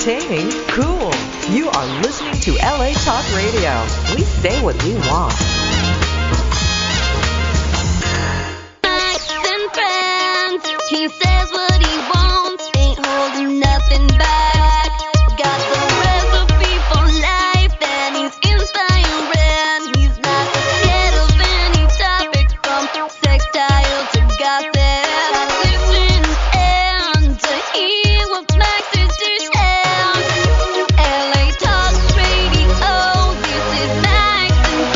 entertaining, cool. You are listening to LA Talk Radio. We say what we want. Max and friends. He says what he wants, ain't holding nothing back. Got the recipe for life, and he's inspiring. He's not scared of any topic, from sextile to gossip. Listen and to hear what Max is to share. LA Talk Radio, this is Max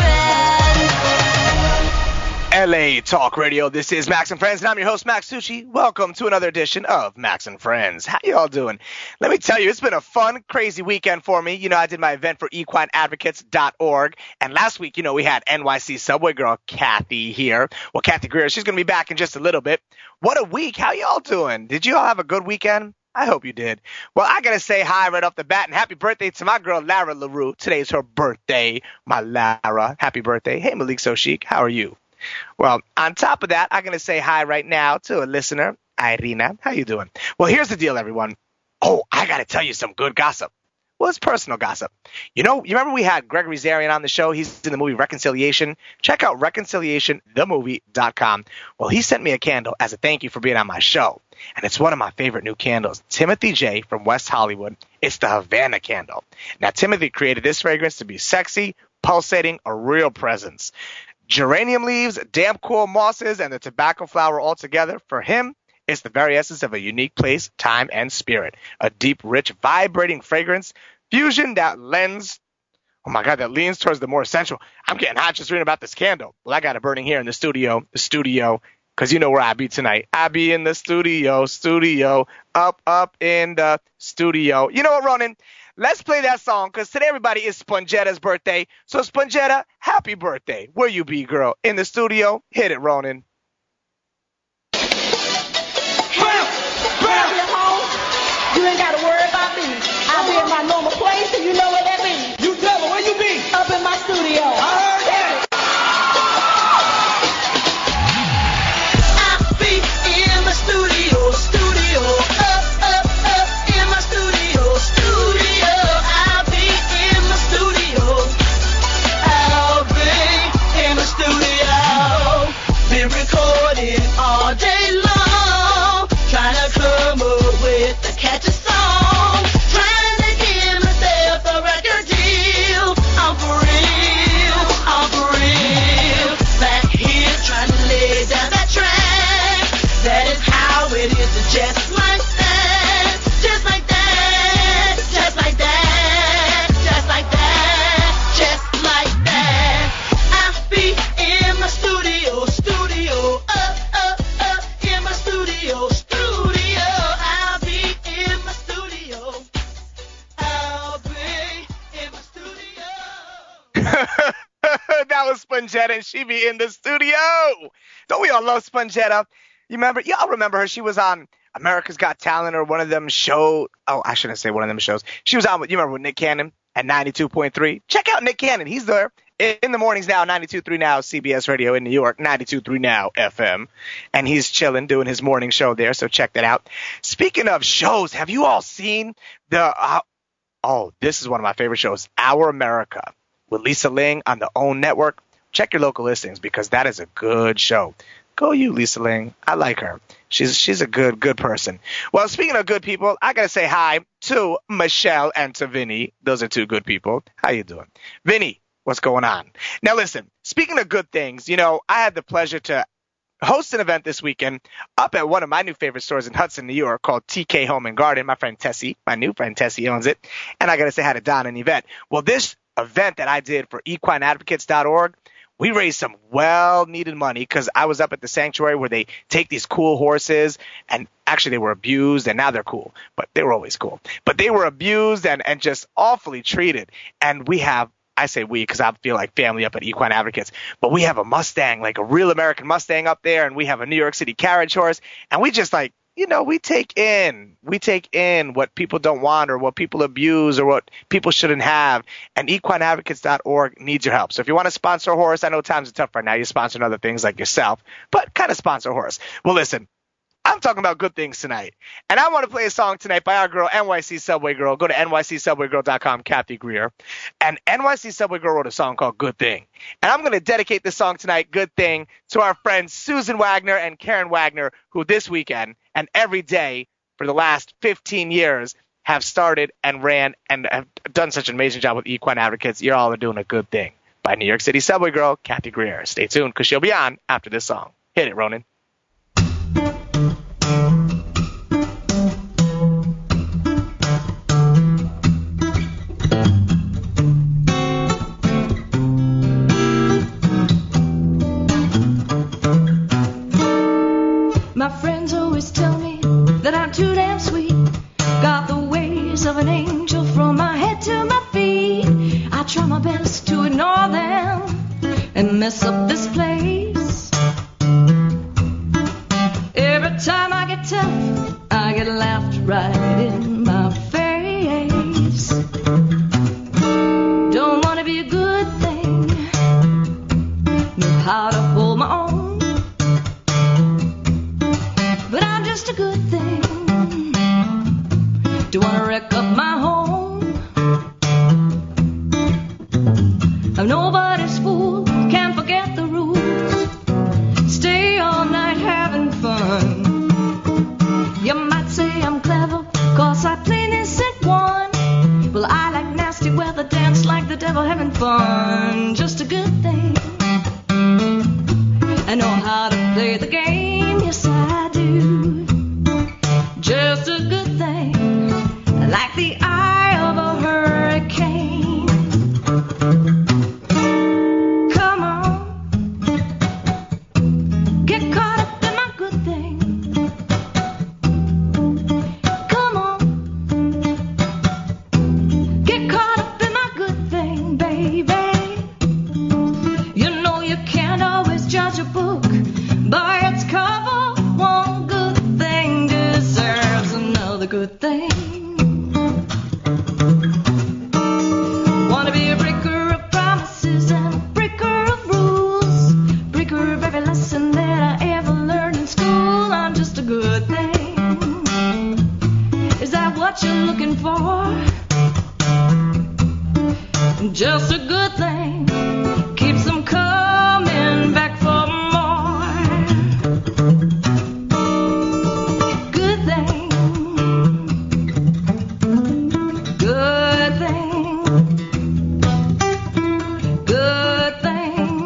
and Friends. LA Talk Radio, this is Max and Friends, and I'm your host, Max Tucci. Welcome to another edition of Max and Friends. How you all doing? Let me tell you, it's been a fun, crazy weekend for me. You know, I did my event for equineadvocates.org, and last week, you know, we had NYC Subway girl Kathy here. Well, Kathy Greer, she's going to be back in just a little bit. What a week. How y'all doing? Did you all have a good weekend? I hope you did. Well, I got to say hi right off the bat, and happy birthday to my girl, Lara LaRue. Today's her birthday, my Lara. Happy birthday. Hey, Malik So Chic, how are you? Well, on top of that, I'm going to say hi right now to a listener, Irina. How you doing? Well, here's the deal, everyone. Oh, I got to tell you some good gossip. Well, it's personal gossip. You know, you remember we had Gregory Zarian on the show? He's in the movie Reconciliation. Check out reconciliationthemovie.com. Well, he sent me a candle as a thank you for being on my show. And it's one of my favorite new candles. Timothy J. from West Hollywood. It's the Havana candle. Now, Timothy created this fragrance to be sexy, pulsating, a real presence. Geranium leaves, damp cool mosses, and the tobacco flower all together. For him, it's the very essence of a unique place, time, and spirit. A deep, rich, vibrating fragrance. Fusion that lends, oh my God, that leans towards the more essential. I'm getting hot just reading about this candle. Well, I got it burning here in the studio, because you know where I be tonight. I be in the studio, up in the studio. You know what, Ronan? Let's play that song, because today, everybody, is Spongetta's birthday. So, Spongetta, happy birthday. Where you be, girl? In the studio? Hit it, Ronan. You ain't got to worry about me. I'll be in my normal place, and you know where that means. You tell her, where you be? Up in my studio. I heard that. I'll be in my studio, up in my studio. I'll be in my studio. I'll be in my studio. Been recording all day long, trying to come up with a catchy song, trying to give myself a record deal. I'm for real, back here trying to lay down that track. That is how it is, just like that, just like that, just like that, just like that, just like that. I'll be in my studio, up in my studio. I'll be in my studio. I'll be in my studio. That was Spongetta, and she be in the studio. Don't we all love Spongetta? Y'all remember her? She was on America's Got Talent or one of them shows. Oh, I shouldn't say one of them shows. She was on with, you remember, with Nick Cannon at 92.3. Check out Nick Cannon. He's there in the mornings now, 92.3 Now, CBS Radio in New York, 92.3 Now FM. And he's chilling, doing his morning show there, so check that out. Speaking of shows, have you all seen this is one of my favorite shows, Our America, with Lisa Ling on the OWN network. Check your local listings, because that is a good show. Go you, Lisa Ling. I like her. She's a good person. Well, speaking of good people, I got to say hi to Michelle and to Vinny. Those are two good people. How you doing? Vinny, what's going on? Now, listen, speaking of good things, you know, I had the pleasure to host an event this weekend up at one of my new favorite stores in Hudson, New York, called TK Home and Garden. My friend Tessie, my new friend Tessie, owns it. And I got to say hi to Don and Yvette. Well, this event that I did for equineadvocates.org, we raised some well-needed money, because I was up at the sanctuary where they take these cool horses, and actually they were abused, and now they're cool. But they were always cool. But they were abused and just awfully treated. And we have, I say we because I feel like family up at Equine Advocates, but we have a Mustang, like a real American Mustang up there, and we have a New York City carriage horse, and we just like, you know, we take in what people don't want or what people abuse or what people shouldn't have. And equineadvocates.org needs your help. So if you want to sponsor a horse, I know times are tough right now. You're sponsoring other things like yourself, but kind of sponsor a horse. Well, listen, I'm talking about good things tonight. And I want to play a song tonight by our girl, NYC Subway Girl. Go to nycsubwaygirl.com, Kathy Greer. And NYC Subway Girl wrote a song called Good Thing. And I'm going to dedicate this song tonight, Good Thing, to our friends Susan Wagner and Karen Wagner, who this weekend and every day for the last 15 years have started and ran and have done such an amazing job with Equine Advocates. You're all doing a good thing. By New York City Subway Girl, Kathy Greer. Stay tuned because she'll be on after this song. Hit it, Ronan. My friends always tell me that I'm too damn sweet. Got the ways of an angel from my head to my feet. I try my best to ignore them and mess up this place. Every time I get tough, I get laughed right in my face. Don't want to be a good thing, know how to hold my own. But I'm just a good thing. Don't want to wreck up my home. I'm nobody's fool, can't forget the rules. Stay all night having fun. You might say I'm clever, cause I play this at one. Well, I like nasty weather, dance like the devil, having fun. Just a good thing. I know how to play the game, yes I do. Just a good thing, like the eye of a hurricane. Come on, get caught up in my good thing. Come on, get caught up in my good thing, baby. You know you can't always judge a book by its cover. One good thing deserves another good thing. Wanna be a breaker of promises and a breaker of rules, breaker of every lesson that I ever learned in school. I'm just a good thing. Is that what you're looking for? Just a good thing. Keeps them coming back for more. Good thing. Good thing. Good thing.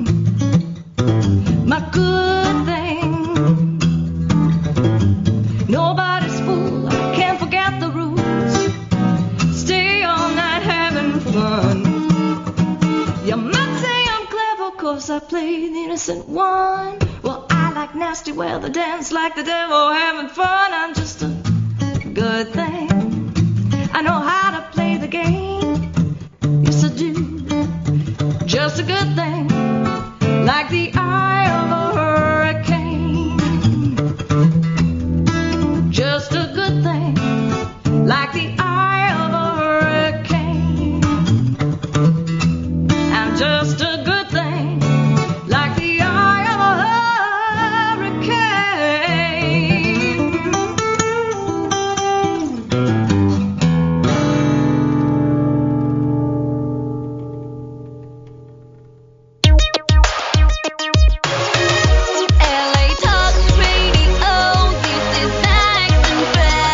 My good thing. Nobody's fool, I can't forget the rules. Stay all night having fun. You might say I'm clever, cause I play the innocent one. Well, I like nasty weather, dance like the devil, having fun. I'm just a good thing. I know how to play the game, yes I do. Just a good thing, like the eye of a hurricane. Just a good thing, like the eye of a hurricane. I'm just a good thing, like the eye of a hurricane. LA Talk Radio, this is Max and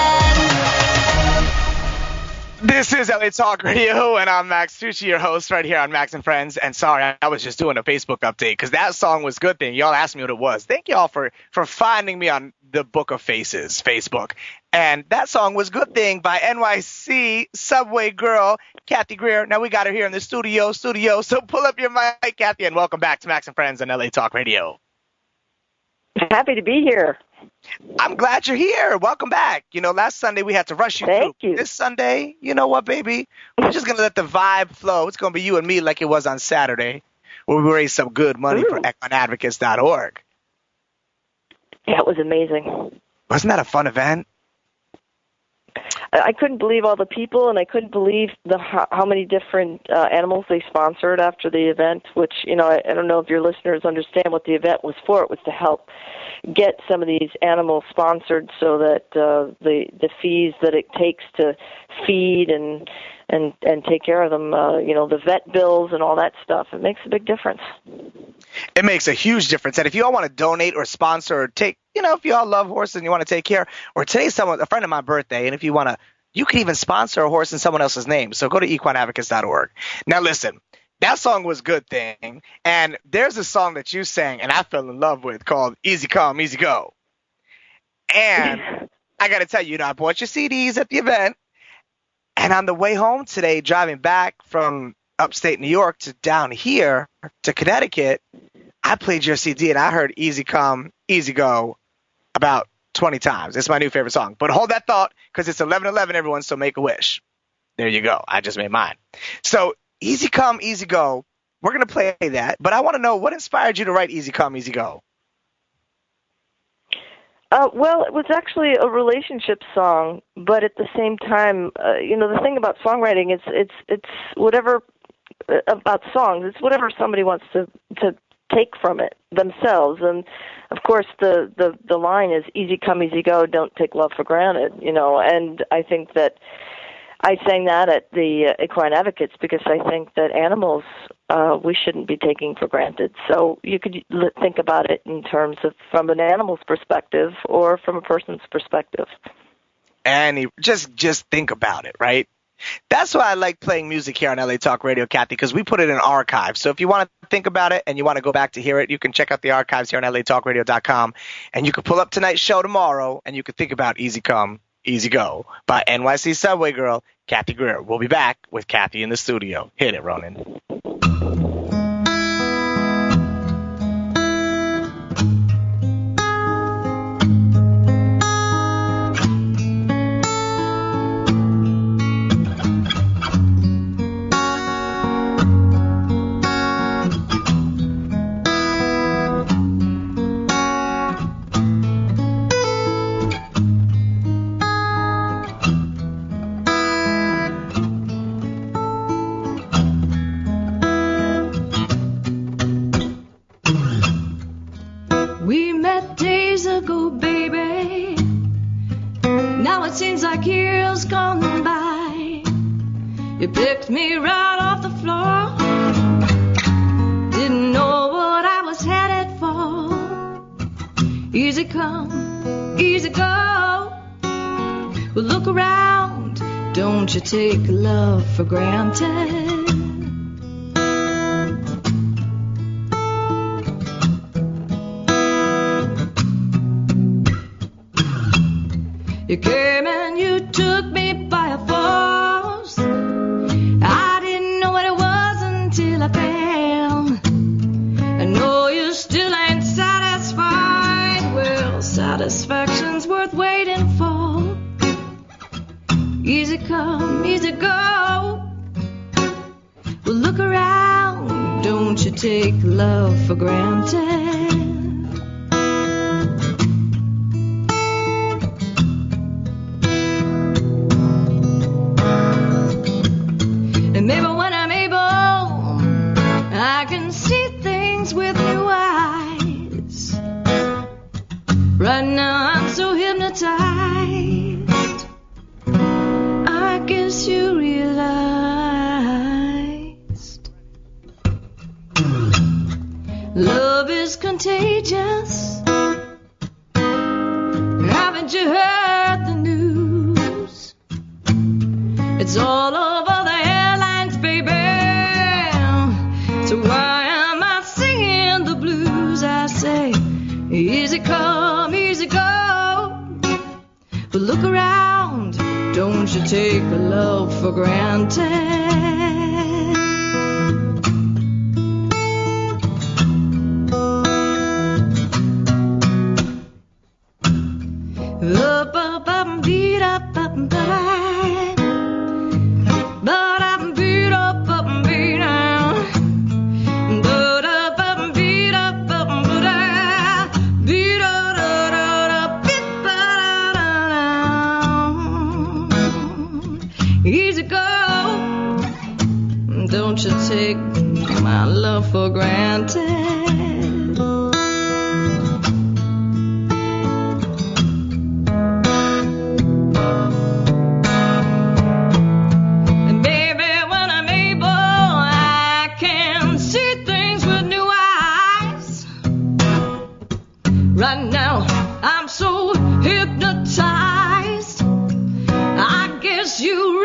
Friends. This is LA Talk Radio, and I'm Max Tucci, your host right here on Max and Friends. And sorry, I was just doing a Facebook update because that song was Good Thing. Y'all asked me what it was. Thank y'all for finding me on the Book of Faces Facebook. And that song was Good Thing by NYC Subway Girl, Kathy Greer. Now we got her here in the studio. So pull up your mic, Kathy, and welcome back to Max and Friends on LA Talk Radio. Happy to be here. I'm glad you're here. Welcome back. You know, last Sunday we had to rush you Thank through. you. This Sunday, you know what, baby? We're just going to let the vibe flow. It's going to be you and me like it was on Saturday, where we raised some good money for equineadvocates.org. Yeah, it was amazing. Wasn't that a fun event? I couldn't believe all the people, and I couldn't believe how many different animals they sponsored after the event, which, I don't know if your listeners understand what the event was for. It was to help get some of these animals sponsored so that the fees that it takes to feed and take care of them, the vet bills and all that stuff, it makes a big difference. It makes a huge difference. And if you all want to donate or sponsor or take, if you all love horses and you want to take care, or today's a friend of my birthday, and if you want to, you can even sponsor a horse in someone else's name. So go to equineadvocates.org. Now listen, that song was Good Thing, and there's a song that you sang and I fell in love with called Easy Come, Easy Go. And I got to tell you, I bought your CDs at the event, and on the way home today, driving back from upstate New York to down here to Connecticut, I played your CD and I heard Easy Come, Easy Go about 20 times. It's my new favorite song. But hold that thought, because it's 11/11, everyone, so make a wish. There you go. I just made mine. So Easy Come, Easy Go. We're going to play that. But I want to know, what inspired you to write Easy Come, Easy Go? Well, it was actually a relationship song, but at the same time, the thing about songwriting is it's whatever about songs. It's whatever somebody wants to take from it themselves. And of course, the line is easy come, easy go. Don't take love for granted. And I think that I sang that at the Equine Advocates because I think that animals we shouldn't be taking for granted. So you could think about it in terms of from an animal's perspective or from a person's perspective. And just think about it, right? That's why I like playing music here on LA Talk Radio, Kathy, because we put it in archives. So if you want to think about it and you want to go back to hear it, you can check out the archives here on LATalkRadio.com, and you can pull up tonight's show tomorrow, and you can think about Easy Come, Easy Go by NYC Subway Girl, Kathy Greer. We'll be back with Kathy in the studio. Hit it, Ronan. Seems like years gone by. You picked me right off the floor. Didn't know what I was headed for. Easy come, easy go. Well, look around. Don't you take love for granted. You came and you took me by a force. I didn't know what it was until I fell. I know you still ain't satisfied. Well, satisfaction's worth waiting for. Easy come, easy go. Well, look around. Don't you take love for granted. Right now I'm so hypnotized. I guess you realized love is contagious. Haven't you heard the news? It's all over the airlines, baby. So why am I singing the blues? I say, easy come, easy go. But look around, don't you take love for granted. Up, up, up, beat up, up, but I'm beat up, up, beat down. But up, up, beat up, up, but beat up, beat down. granted. And baby, when I'm able, I can see things with new eyes. Right now, I'm so hypnotized. I guess you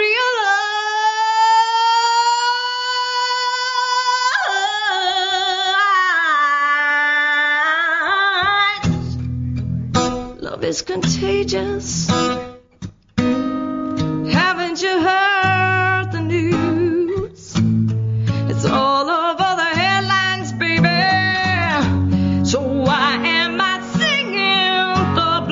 realize love is contagious. Haven't you heard the news? It's all over the headlines, baby. So why am I singing the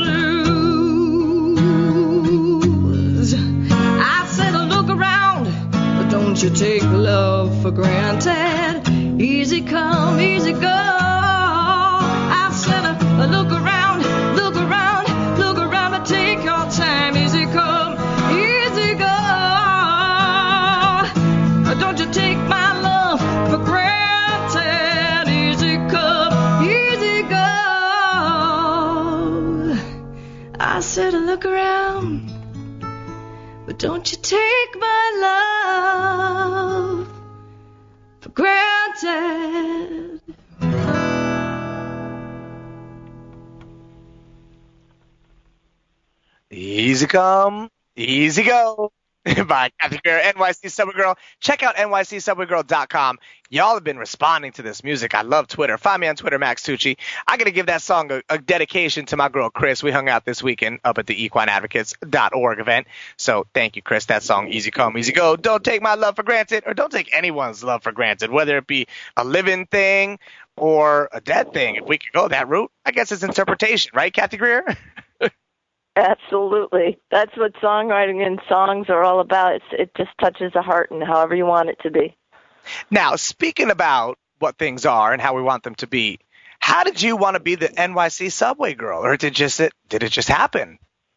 blues? I said, look around, but don't you take love for granted. Easy come, easy go. I said, look around, look around, look around, but take your time. Easy come, easy go. Don't you take my love for granted. Easy come, easy go. I said, look around, but don't you take my love for granted. Easy come, easy go. By Kathy Greer, NYC Subway Girl. Check out nycsubwaygirl.com. Y'all have been responding to this music. I love Twitter. Find me on Twitter, Max Tucci. I got to give that song a dedication to my girl, Chris. We hung out this weekend up at the equineadvocates.org event. So thank you, Chris. That song, Easy Come, Easy Go. Don't take my love for granted, or don't take anyone's love for granted, whether it be a living thing or a dead thing. If we could go that route, I guess it's interpretation, right, Kathy Greer? Absolutely. That's what songwriting and songs are all about. It just touches the heart and however you want it to be. Now, speaking about what things are and how we want them to be, how did you want to be the NYC Subway Girl, or did it just happen?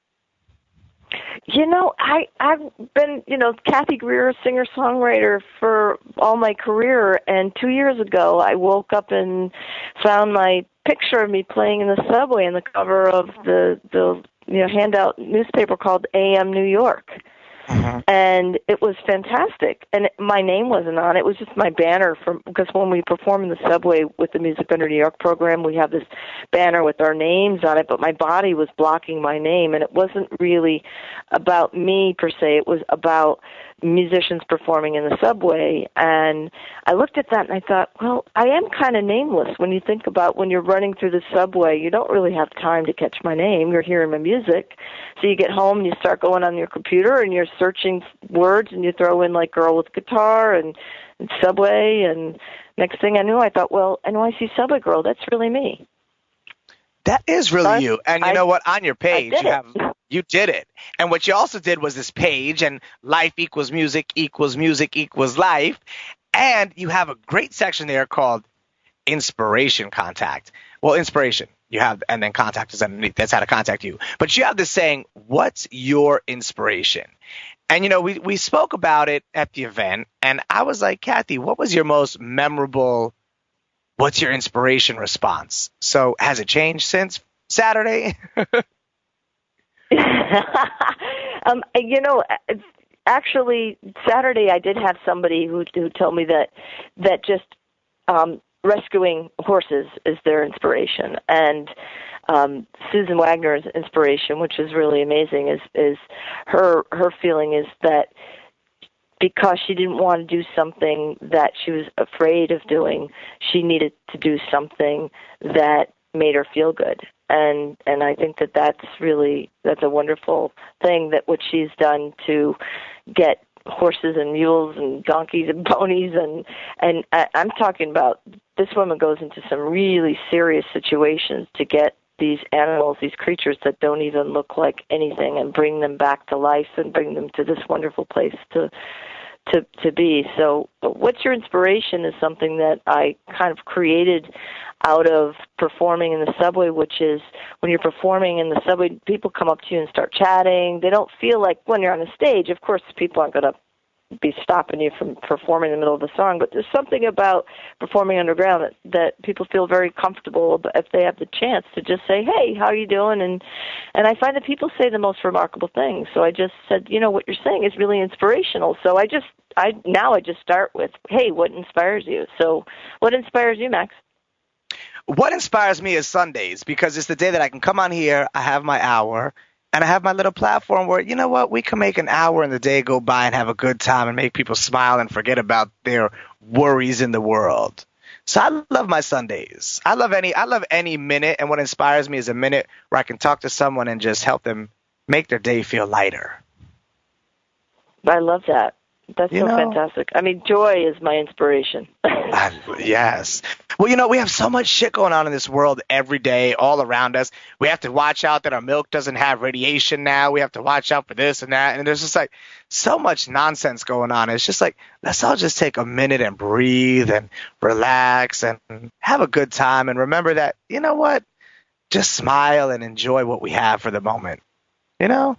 You know, I've been, Kathy Greer, singer-songwriter for all my career, and 2 years ago I woke up and found my picture of me playing in the subway in the cover of the handout newspaper called AM New York. Uh-huh. And it was fantastic. And my name wasn't on it. It was just my banner because when we perform in the subway with the Music Under New York program, we have this banner with our names on it, but my body was blocking my name, and it wasn't really about me per se. It was about musicians performing in the subway. And I looked at that and I thought, well, I am kind of nameless. When you think about when you're running through the subway, you don't really have time to catch my name. You're hearing my music. So you get home and you start going on your computer and you're searching words and you throw in like girl with guitar and subway, and next thing I knew, I thought, well, NYC Subway Girl, that's really me. That is really you. And you know what? On your page, you did it. And what you also did was this page, and life equals music equals life. And you have a great section there called Inspiration Contact. Well, inspiration you have, and then contact is underneath. That's how to contact you. But you have this saying, what's your inspiration? And, we spoke about it at the event, and I was like, Kathy, what was your most memorable, what's your inspiration response? So has it changed since Saturday? Actually, Saturday I did have somebody who told me that just rescuing horses is their inspiration, and Susan Wagner's inspiration, which is really amazing, is her feeling is that because she didn't want to do something that she was afraid of doing, she needed to do something that made her feel good. And I think that's a wonderful thing, that what she's done to get horses and mules and donkeys and ponies and I'm talking about, this woman goes into some really serious situations to get these animals, these creatures that don't even look like anything, and bring them back to life and bring them to this wonderful place to be. So what's your inspiration is something that I kind of created out of performing in the subway, which is when you're performing in the subway, people come up to you and start chatting. They don't feel like when you're on the stage, of course, people aren't going to be stopping you from performing in the middle of the song. But there's something about performing underground that people feel very comfortable if they have the chance to just say, "Hey, how are you doing?" And I find that people say the most remarkable things. So I just said, what you're saying is really inspirational. So I just start with, "Hey, what inspires you?" So what inspires you, Max? What inspires me is Sundays, because it's the day that I can come on here, I have my hour, and I have my little platform where, we can make an hour in the day go by and have a good time and make people smile and forget about their worries in the world. So I love my Sundays. I love any minute, and what inspires me is a minute where I can talk to someone and just help them make their day feel lighter. I love that. That's so fantastic. I mean, joy is my inspiration. Yes. Well, we have so much shit going on in this world every day, all around us. We have to watch out that our milk doesn't have radiation now. We have to watch out for this and that. And there's just like so much nonsense going on. It's just like, let's all just take a minute and breathe and relax and have a good time. And remember that, just smile and enjoy what we have for the moment. Yeah.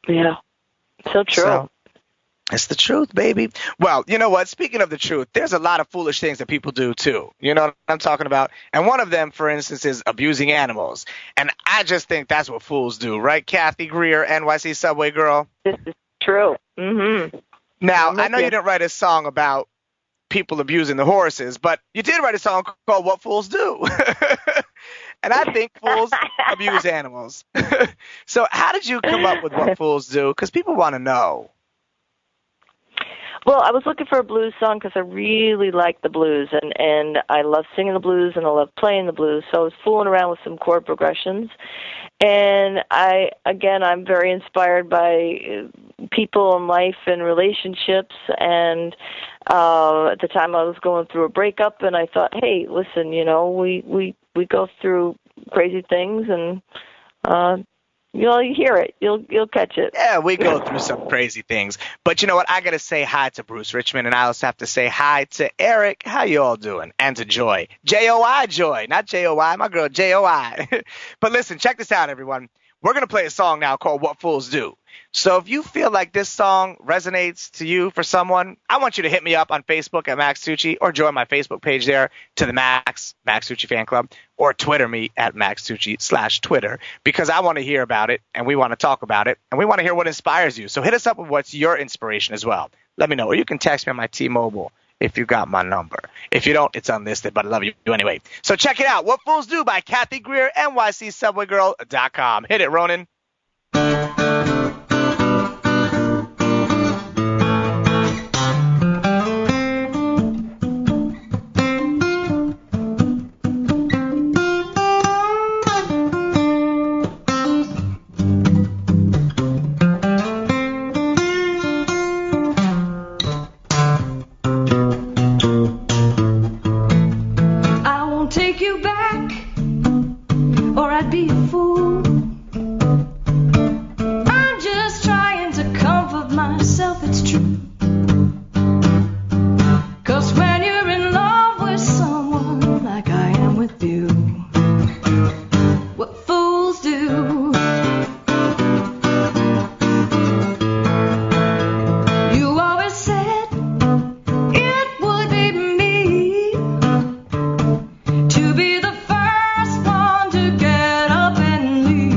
So true. So, it's the truth, baby. Well, you know what? Speaking of the truth, there's a lot of foolish things that people do, too. You know what I'm talking about? And one of them, for instance, is abusing animals. And I just think that's what fools do. Right, Kathy Greer, NYC Subway Girl? This is true. Mm-hmm. Now, I know you didn't write a song about people abusing the horses, but you did write a song called What Fools Do. And I think fools abuse animals. So how did you come up with What Fools Do? Because people want to know. Well, I was looking for a blues song because I really like the blues, and I love singing the blues, and I love playing the blues. So I was fooling around with some chord progressions, and I'm very inspired by people in life and relationships. And at the time, I was going through a breakup, and I thought, hey, listen, we go through crazy things, and you hear it. You'll catch it. Yeah, we go through some crazy things. But you know what? I got to say hi to Bruce Richmond, and I also have to say hi to Eric. How you all doing? And to Joy. J-O-I, Joy. Not J-O-I. My girl, J-O-I. But listen, check this out, everyone. We're going to play a song now called What Fools Do. So if you feel like this song resonates to you for someone, I want you to hit me up on Facebook at Max Tucci, or join my Facebook page there to the Max Tucci Fan Club, or Twitter me at Max Tucci/Twitter, because I want to hear about it, and we want to talk about it, and we want to hear what inspires you. So hit us up with what's your inspiration as well. Let me know, or you can text me on my T-Mobile if you got my number. If you don't, it's unlisted, but I love you anyway. So check it out. What Fools Do by Kathy Greer, NYCSubwayGirl.com. Hit it, Ronan. To be the first one to get up and leave.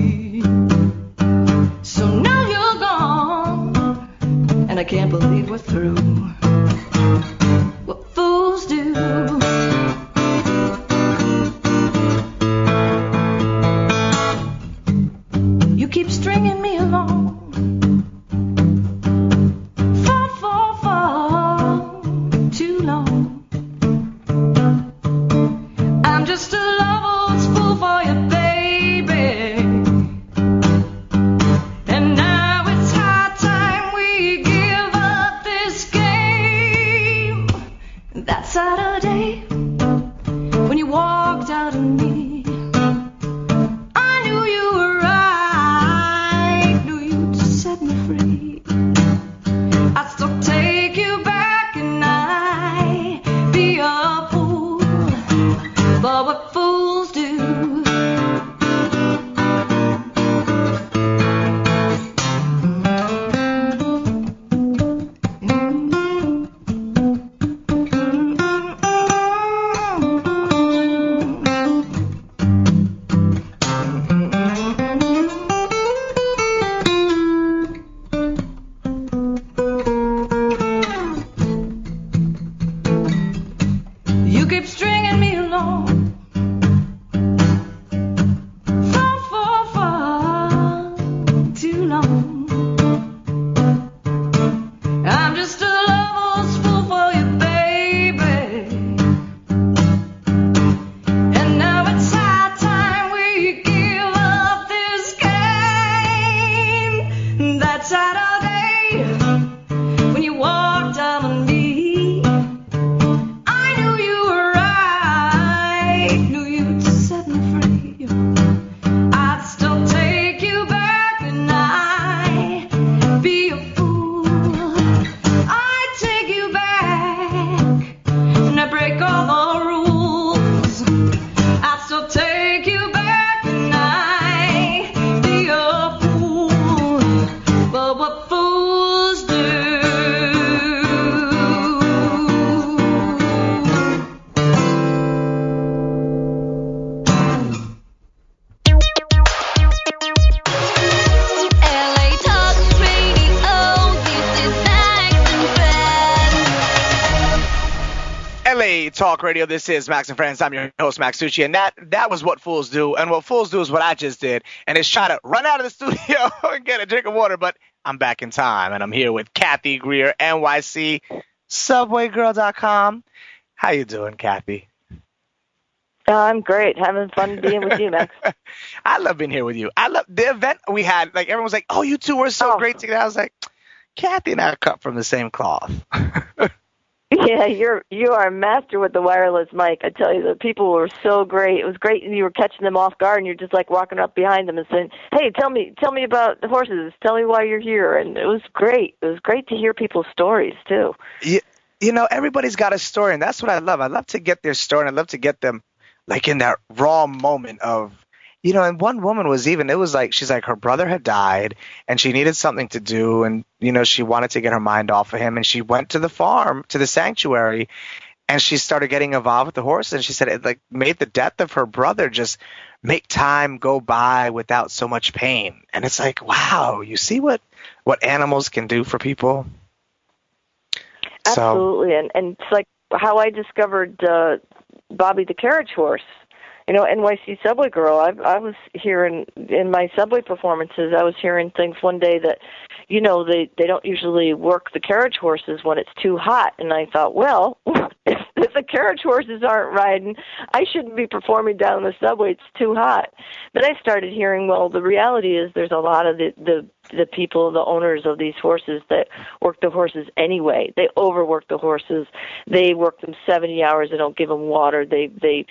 Talk Radio. This is Max and Friends. I'm your host, Max Tucci, and that was What Fools Do. And What Fools Do is what I just did, and it's trying to run out of the studio and get a drink of water, but I'm back in time, and I'm here with Kathy Greer, NYC, SubwayGirl.com. How you doing, Kathy? I'm great. Having fun being with you, Max. I love being here with you. I love the event we had. Like, everyone was like, oh, you two were so great together. I was like, Kathy and I are cut from the same cloth. Yeah, you are a master with the wireless mic. I tell you, the people were so great. It was great, and you were catching them off guard, and you're just like walking up behind them and saying, "Hey, tell me about the horses. Tell me why you're here." And it was great. It was great to hear people's stories too. You know, everybody's got a story, and that's what I love. I love to get their story, and I love to get them like in that raw moment of, you know, and one woman was even, it was like, she's like, her brother had died and she needed something to do. And, you know, she wanted to get her mind off of him. And she went to the farm, to the sanctuary, and she started getting involved with the horses. And she said it like made the death of her brother just make time go by without so much pain. And it's like, wow, you see what animals can do for people? Absolutely. And it's like how I discovered Bobby the Carriage Horse. You know, NYC Subway Girl, I was hearing in my Subway performances, I was hearing things one day that, you know, they don't usually work the carriage horses when it's too hot. And I thought, well, if the carriage horses aren't riding, I shouldn't be performing down the subway. It's too hot. Then I started hearing, well, the reality is there's a lot of the people, the owners of these horses that work the horses anyway. They overwork the horses. They work them 70 hours. They don't give them water. They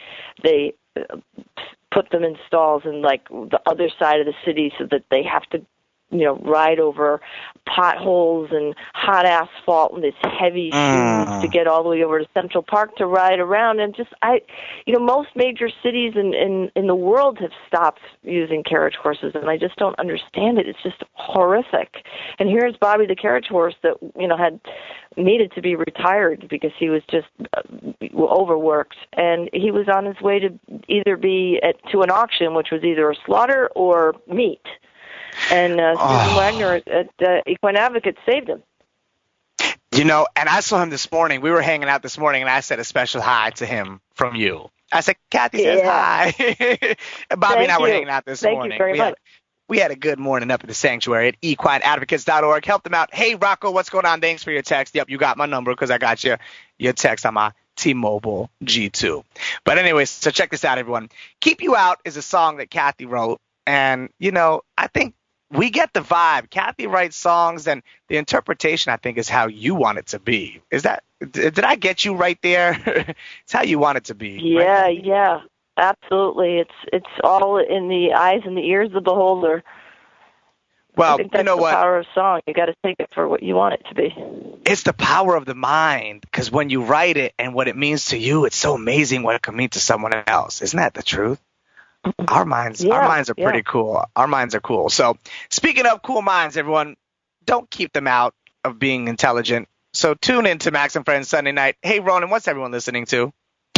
put them in stalls in like the other side of the city so that they have to, you know, ride over potholes and hot asphalt and this heavy shoes to get all the way over to Central Park to ride around. And just, you know, most major cities in the world have stopped using carriage horses, and I just don't understand it. It's just horrific. And here's Bobby the Carriage Horse that, you know, had needed to be retired because he was just overworked, and he was on his way to either be to an auction, which was either a slaughter or meat. And Susan Wagner at Equine Advocate saved him. You know, and I saw him this morning. We were hanging out this morning, and I said a special hi to him from you. I said, Kathy says hi. And Bobby and I were hanging out this morning. Thank you very much. We had a good morning up at the sanctuary at equineadvocates.org. Help them out. Hey, Rocco, what's going on? Thanks for your text. Yep, you got my number because I got your text on my T-Mobile G2. But anyways, so check this out, everyone. Keep You Out is a song that Kathy wrote. And, you know, I think we get the vibe. Kathy writes songs, and the interpretation, I think, is how you want it to be. Did I get you right there? It's how you want it to be. Yeah, right? Yeah, absolutely. It's all in the eyes and the ears of the beholder. Well, I think that's you know the what? power of song. You got to take it for what you want it to be. It's the power of the mind, because when you write it and what it means to you, it's so amazing what it can mean to someone else. Isn't that the truth? Our minds are pretty cool. Our minds are cool. So speaking of cool minds, everyone, don't keep them out of being intelligent. So tune in to Max and Friends Sunday night. Hey, Ronan, what's everyone listening to?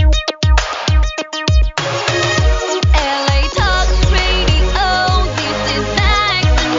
LA Talk Radio, this is Max and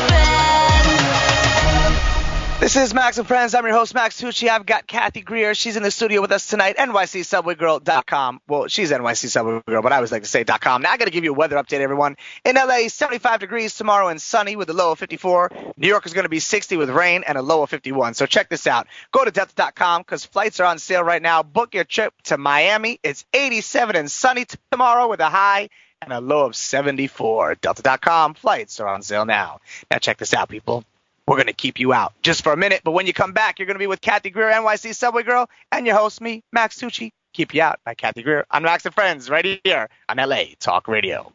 Friends. This is Max and Friends. I'm your host, Max Tucci. I've got Kathy Greer. She's in the studio with us tonight, NYCSubwayGirl.com. Well, she's NYC Subway Girl, but I always like to say .com. Now I got to give you a weather update, everyone. In LA, 75 degrees tomorrow and sunny with a low of 54. New York is going to be 60 with rain and a low of 51. So check this out. Go to Delta.com because flights are on sale right now. Book your trip to Miami. It's 87 and sunny tomorrow with a high and a low of 74. Delta.com. Flights are on sale now. Now check this out, people. We're going to keep you out just for a minute, but when you come back, you're going to be with Kathy Greer, NYC Subway Girl, and your host, me, Max Tucci. Keep You Out by Kathy Greer on Max and Friends right here on LA Talk Radio.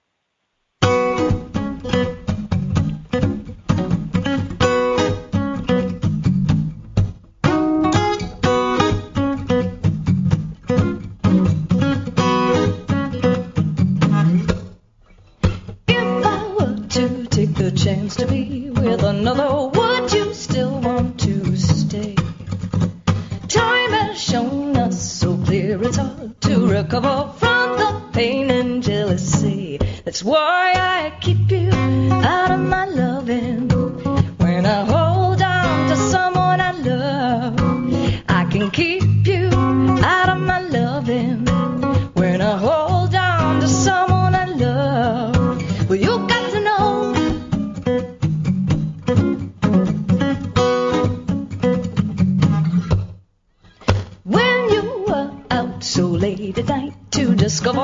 The chance to be with another, would you still want to stay? Time has shown us so clear it's hard to recover from the pain and jealousy. That's why I keep you out of my loving. When I hold on to someone I love, I can keep you out of my loving.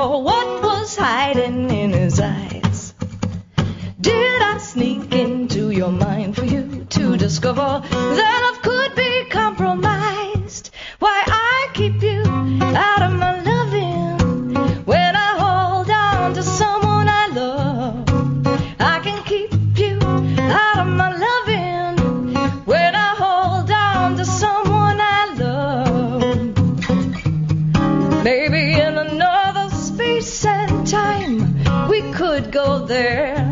saw what was hiding in his eyes. Did I sneak into your mind for you to discover that love could be compromised? Why I keep you out of my loving when I hold on to someone I love. I can keep you out of my loving when I hold on to someone I love. Maybe in another space and time we could go there.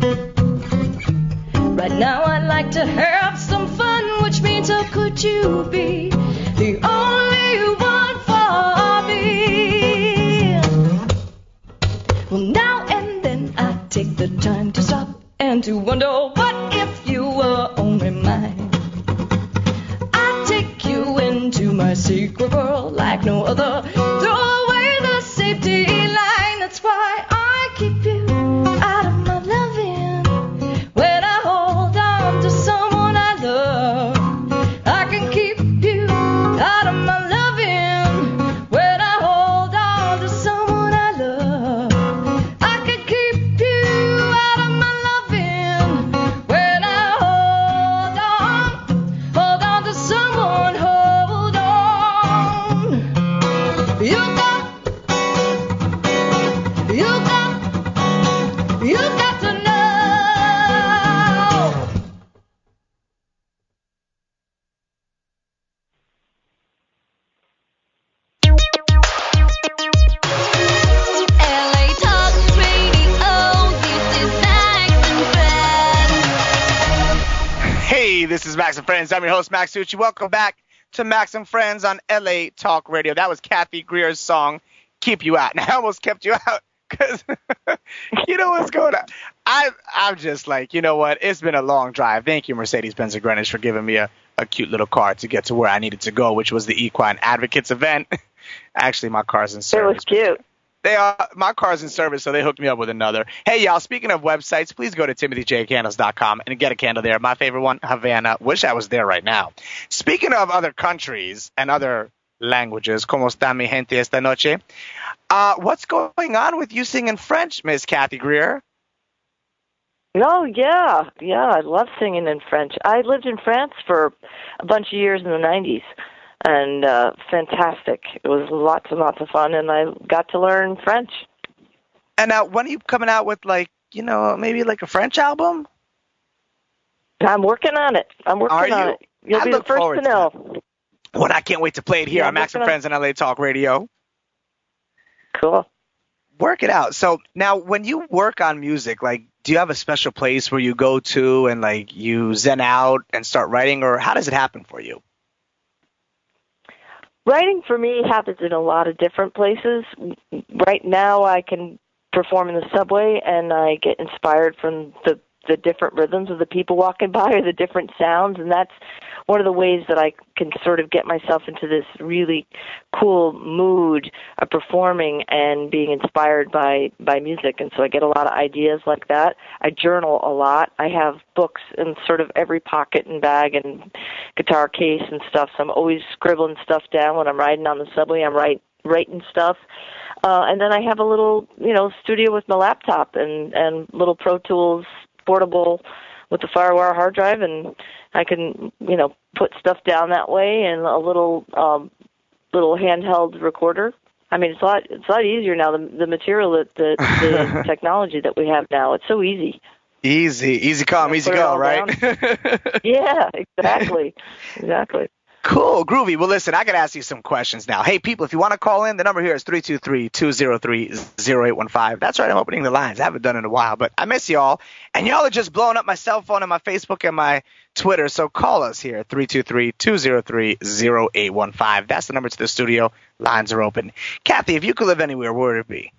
Right now I'd like to have some fun, which means how could you be the only one for me? Well, now and then I take the time to stop and to wonder, what if you were only mine? I take you into my secret world like no other. Throw away the safety line. That's why I keep you out of my loving when I hold on to someone I love. I can keep you out of my loving when I hold on to someone I love. I can keep you out of my loving when I hold on to someone, hold on. You got to know. LA Talk Radio, this is Max and Friends. Hey, this is Max and Friends. I'm your host, Max Tucci. Welcome back to Max and Friends on LA Talk Radio. That was Kathy Greer's song, Keep You Out. Now, I almost kept you out because you know what's going on. I'm just like, you know what? It's been a long drive. Thank you, Mercedes-Benz of Greenwich, for giving me a cute little car to get to where I needed to go, which was the Equine Advocates event. Actually, my car's in It service. was cute. My car's in service, so they hooked me up with another. Hey, y'all, speaking of websites, please go to timothyjcandles.com and get a candle there. My favorite one, Havana. Wish I was there right now. Speaking of other countries and other languages, ¿Cómo está mi gente esta noche? What's going on with you singing French, Miss Kathy Greer? Oh, yeah. I love singing in French. I lived in France for a bunch of years in the 90s, and fantastic. It was lots and lots of fun, and I got to learn French. And now, when are you coming out with, like, you know, maybe like a French album? I'm working on it. Are you? You'll I be the look first forward to to know. Well, I can't wait to play it here Yeah, on Max and working Friends on LA Talk Radio. Cool. Work it out. So now, when you work on music, like, do you have a special place where you go to and, like, you zen out and start writing, or how does it happen for you? Writing for me happens in a lot of different places. Right now I can perform in the subway and I get inspired from the different rhythms of the people walking by or the different sounds, and that's one of the ways that I can sort of get myself into this really cool mood of performing and being inspired by music. And so I get a lot of ideas like that. I journal a lot. I have books in sort of every pocket and bag and guitar case and stuff, so I'm always scribbling stuff down. When I'm riding on the subway, I'm writing stuff. And then I have a little, studio with my laptop and little Pro Tools portable with the FireWire hard drive, and I can, put stuff down that way, and a little handheld recorder. I mean, it's a lot easier now. The material the technology that we have now, it's so easy. Easy come, easy go, right? Yeah, exactly. Cool, groovy. Well, listen, I got to ask you some questions now. Hey, people, if you want to call in, the number here is 323-203-0815. That's right, I'm opening the lines. I haven't done it in a while, but I miss y'all. And y'all are just blowing up my cell phone and my Facebook and my Twitter, so call us here, 323-203-0815. That's the number to the studio. Lines are open. Kathy, if you could live anywhere, where would it be?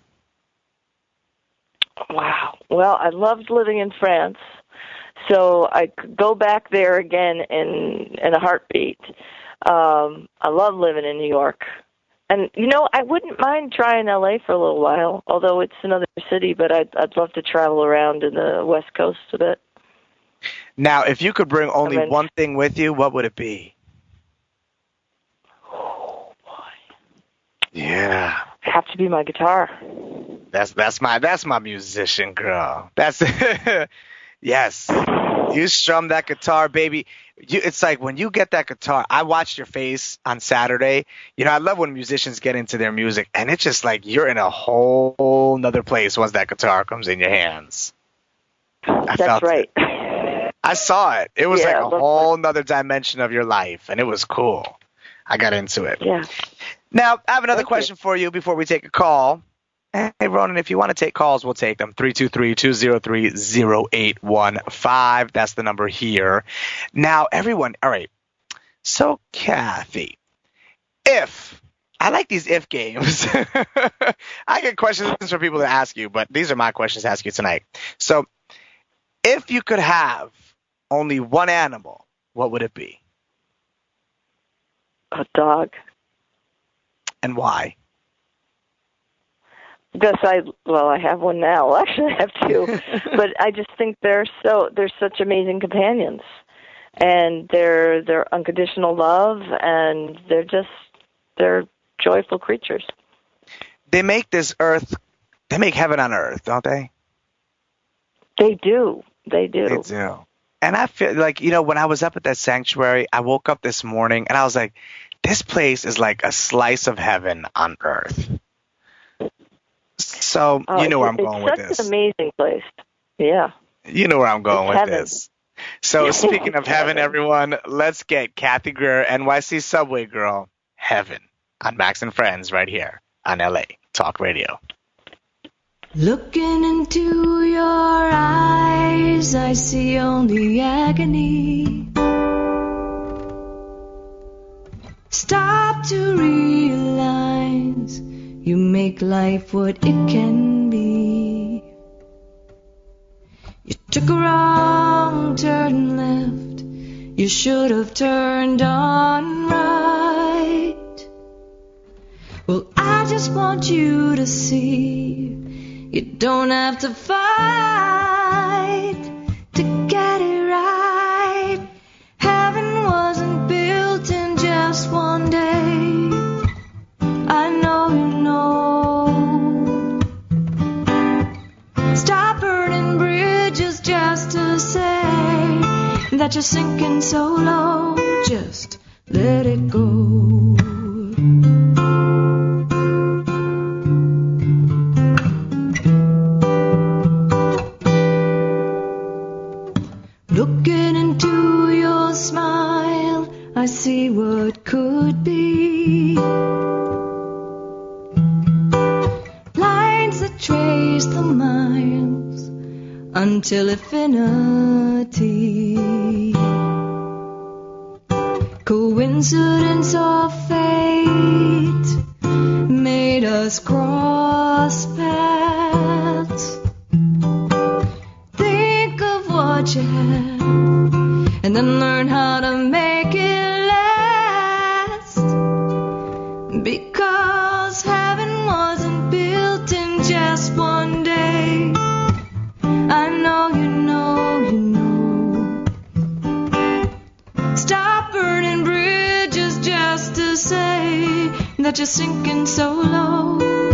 Wow. Well, I loved living in France, so I could go back there again in a heartbeat. I love living in New York. And, I wouldn't mind trying L.A. for a little while, although it's another city, but I'd love to travel around in the West Coast a bit. Now, if you could bring only one thing with you, what would it be? Oh, boy. Yeah. have to be my guitar. That's my musician girl. That's yes. You strum that guitar, baby. It's like when you get that guitar, I watched your face on Saturday. You know, I love when musicians get into their music, and it's just like you're in a whole nother place once that guitar comes in your hands. That's right. I saw it. It was Yeah, like a lovely. whole nother dimension of your life, and it was cool. I got into it. Yeah. Now, I have another Thank question for you before we take a call. Hey, Ronan, if you want to take calls, we'll take them. 323-203-0815. That's the number here. Now, everyone, all right. So, Kathy, I like these if games. I get questions for people to ask you, but these are my questions to ask you tonight. So, if you could have only one animal, what would it be? A dog. And why? Because I have one now. Actually, I have two, but I just think they're such amazing companions, and they're unconditional love, and they're joyful creatures. They make heaven on earth, don't they? They do. They do. And I feel like, you know, when I was up at that sanctuary, I woke up this morning and I was like, this place is like a slice of heaven on earth. So you know where I'm going with this. It's such an amazing place. Yeah. You know where I'm going with heaven. this. So speaking of heaven, everyone, let's get Kathy Greer, NYC Subway Girl, Heaven on Max and Friends right here on LA Talk Radio. Looking into your eyes, I see only agony. Stop to realize you make life what it can be. You took a wrong turn left, you should have turned on right. Well, I just want you to see you don't have to fight to get it right. Heaven wasn't built in just one day. I know you know. Stop burning bridges just to say that you're sinking so low. Just let it go. Looking into your smile, I see what could be. Lines that trace the miles until infinity. Coincidence or fate made us cross paths. Think of what you have and then learn how to make it last. Because heaven wasn't built in just one day. I know you know, you know. Stop burning bridges just to say that you're sinking so low.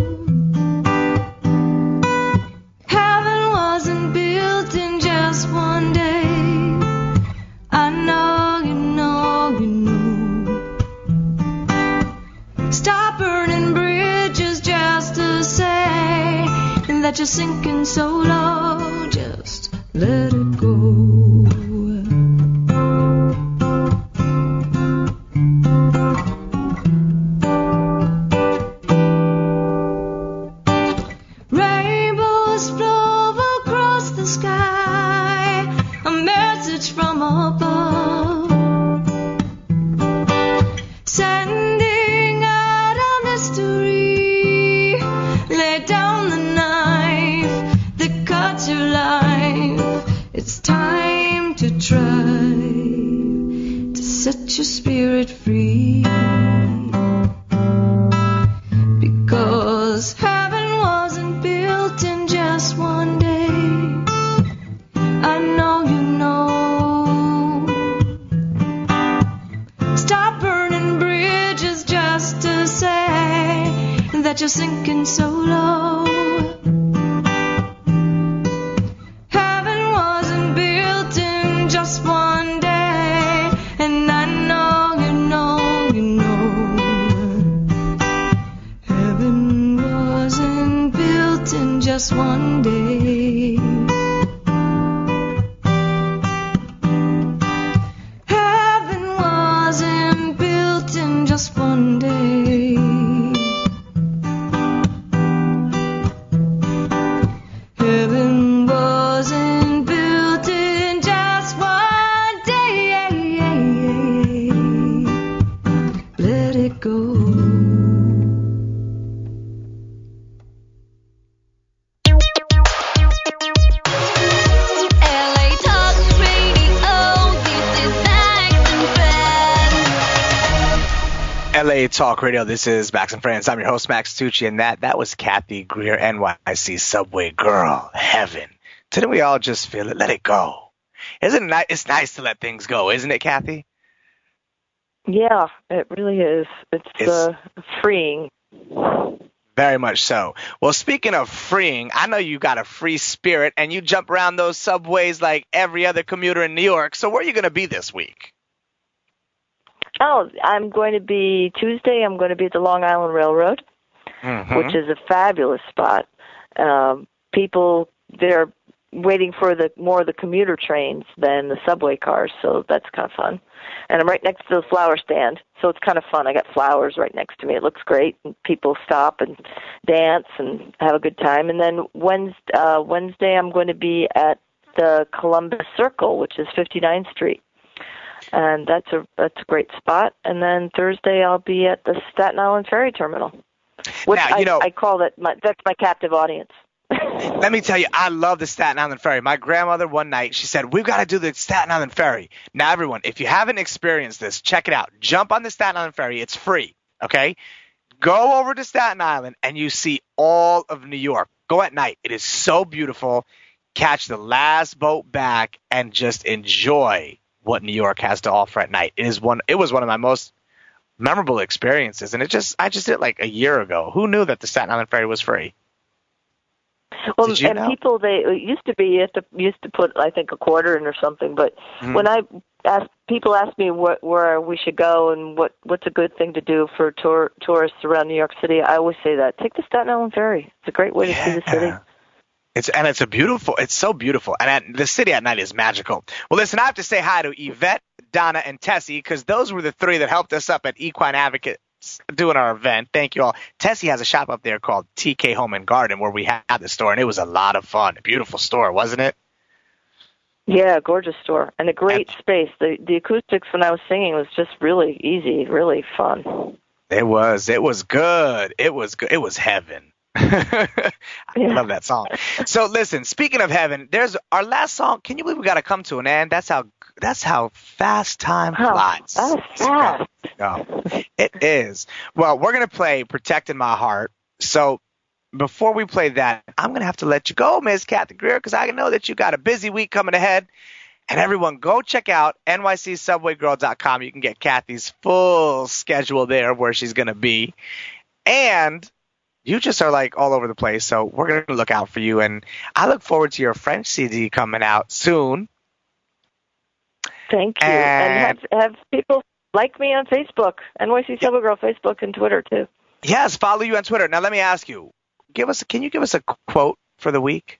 Heaven wasn't built in just one day. I know you know, you know. Stop burning bridges just to say that you're sinking so low. Just let it go. Rainbows flow across the sky, a message from above, sending out a mystery. Lay down the knife that cuts your life. It's time just one day. Heaven wasn't built in just one day. Heaven wasn't built in just one day. Let it go. LA Talk Radio, this is Max and Friends. LA Talk Radio, this is Max and Friends. I'm your host, Max Tucci, and that was Kathy Greer, NYC Subway Girl, Heaven. Didn't we all just feel it? Let it go. Isn't it nice? It's nice to let things go, isn't it, Kathy? Yeah, it really is. It's freeing. Very much so. Well, speaking of freeing, I know you got a free spirit, and you jump around those subways like every other commuter in New York. So where are you going to be this week? Oh, I'm going to be Tuesday. I'm going to be at the Long Island Railroad, which is a fabulous spot. People, they're waiting for more of the commuter trains than the subway cars, so that's kind of fun. And I'm right next to the flower stand, so it's kind of fun. I got flowers right next to me. It looks great, and people stop and dance and have a good time. And then Wednesday I'm going to be at the Columbus Circle, which is 59th Street. And that's a great spot. And then Thursday I'll be at the Staten Island Ferry Terminal, which Now, I call that's my captive audience. Let me tell you, I love the Staten Island Ferry. My grandmother one night, she said, we've got to do the Staten Island Ferry. Now, everyone, if you haven't experienced this, check it out. Jump on the Staten Island Ferry. It's free, okay? Go over to Staten Island, and you see all of New York. Go at night. It is so beautiful. Catch the last boat back and just enjoy what New York has to offer at night. It was one of my most memorable experiences, and I just did it like a year ago. Who knew that the Staten Island Ferry was free? Well, Did you and know? people, it used to be you used to put, I think, a quarter in or something. But when people ask me where we should go and what's a good thing to do for tourists around New York City, I always say that take the Staten Island Ferry. It's a great way to see the city. It's so beautiful, and the city at night is magical. Well, listen, I have to say hi to Yvette, Donna, and Tessie, because those were the three that helped us up at Equine Advocates doing our event. Thank you all. Tessie has a shop up there called TK Home and Garden where we had the store, and it was a lot of fun. A beautiful store, wasn't it? Yeah, gorgeous store, and a great space. The acoustics when I was singing was just really easy, really fun. It was good. It was heaven. I love that song. So listen, speaking of heaven, there's our last song. Can you believe we got to come to an end? That's how fast time flies. Fast. Oh, it is. Well, we're going to play Protecting My Heart. So before we play that, I'm going to have to let you go, Ms. Kathy Greer, because I know that you got a busy week coming ahead. And everyone, go check out nycsubwaygirl.com. You can get Kathy's full schedule there where she's going to be. And you just are like all over the place, so we're going to look out for you. And I look forward to your French CD coming out soon. Thank you. And have people like me on Facebook, NYC Subway Girl Facebook and Twitter too. Yes, follow you on Twitter. Now let me ask you, can you give us a quote for the week?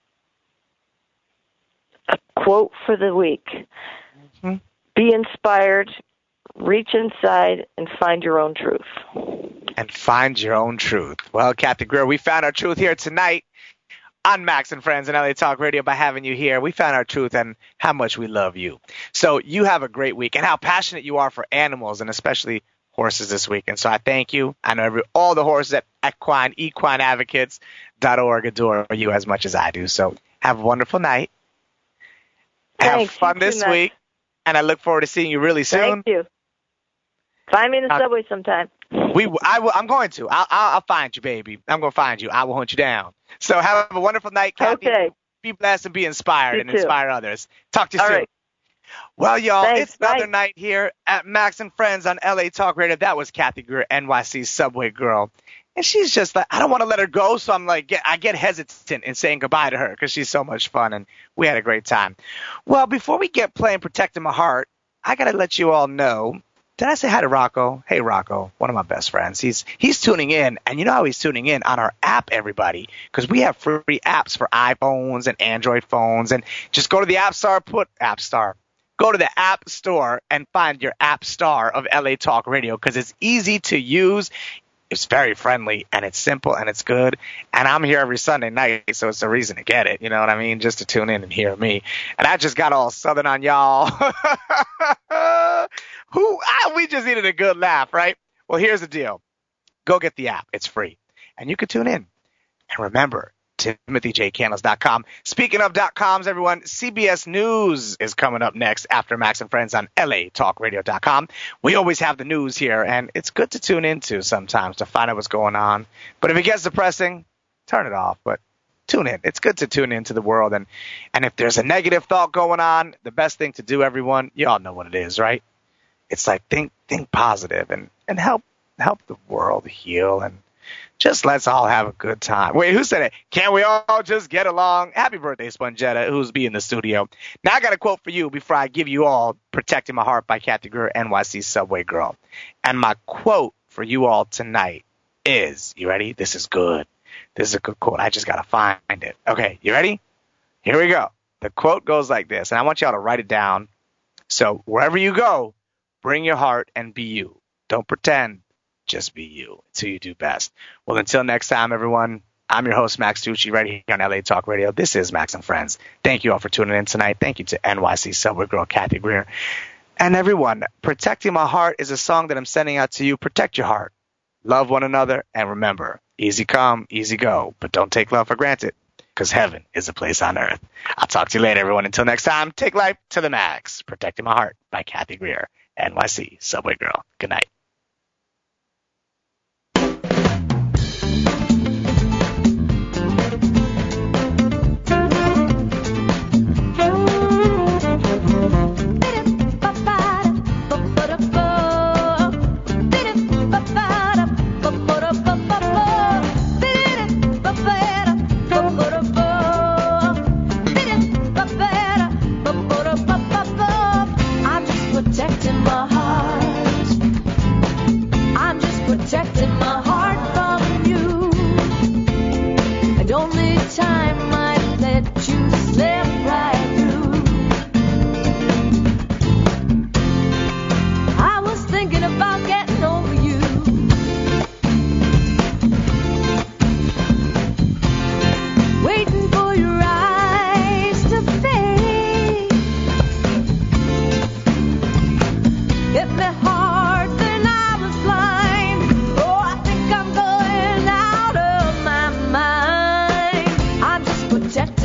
A quote for the week. Mm-hmm. Be inspired, reach inside, and find your own truth. And find your own truth. Well, Kathy Greer, we found our truth here tonight on Max and Friends and LA Talk Radio by having you here. We found our truth and how much we love you. So you have a great week and how passionate you are for animals and especially horses this week. And so I thank you. I know all the horses at equineadvocates.org adore you as much as I do. So have a wonderful night. Thanks, have fun this week. And I look forward to seeing you really soon. Thank you. Find me in the subway sometime. I'm going to. I'll find you, baby. I'm going to find you. I will hunt you down. So have a wonderful night, Kathy. Okay. Be blessed and be inspired and inspire others. Talk to you soon. Right. Well, y'all, it's another night here at Max and Friends on LA Talk Radio. That was Kathy Greer, NYC Subway Girl. And she's just like, I don't want to let her go, so I'm like, I get hesitant in saying goodbye to her because she's so much fun, and we had a great time. Well, before we get playing Protecting My Heart, I got to let you all know Did I say hi to Rocco? Hey, Rocco, one of my best friends. He's tuning in, and you know how he's tuning in? On our app, everybody, because we have free apps for iPhones and Android phones. And just go to the App Store, go to the App Store and find your App Store of LA Talk Radio, because it's easy to use. It's very friendly, and it's simple, and it's good. And I'm here every Sunday night, so it's a reason to get it. You know what I mean? Just to tune in and hear me. And I just got all Southern on y'all. We just needed a good laugh, right? Well, here's the deal. Go get the app. It's free. And you can tune in. And remember, TimothyJCandles.com. Speaking of .coms, everyone, CBS News is coming up next after Max and Friends on LATalkRadio.com. We always have the news here, and it's good to tune into sometimes to find out what's going on. But if it gets depressing, turn it off. But tune in. It's good to tune into the world. And if there's a negative thought going on, the best thing to do, everyone, you all know what it is, right? It's like think positive and help the world heal, and just let's all have a good time. Wait, who said it? Can't we all just get along? Happy birthday, Spongetta, who's be in the studio. Now I got a quote for you before I give you all Protecting My Heart by Kathy Greer, NYC Subway Girl. And my quote for you all tonight is, you ready? This is good. This is a good quote. I just got to find it. Okay, you ready? Here we go. The quote goes like this, and I want y'all to write it down. So wherever you go, bring your heart and be you. Don't pretend. Just be you. It's who you do best. Well, until next time, everyone, I'm your host, Max Tucci, right here on LA Talk Radio. This is Max and Friends. Thank you all for tuning in tonight. Thank you to NYC Subway Girl, Kathy Greer. And everyone, Protecting My Heart is a song that I'm sending out to you. Protect your heart. Love one another. And remember, easy come, easy go. But don't take love for granted, because heaven is a place on earth. I'll talk to you later, everyone. Until next time, take life to the max. Protecting My Heart by Kathy Greer, NYC Subway Girl. Good night. Protect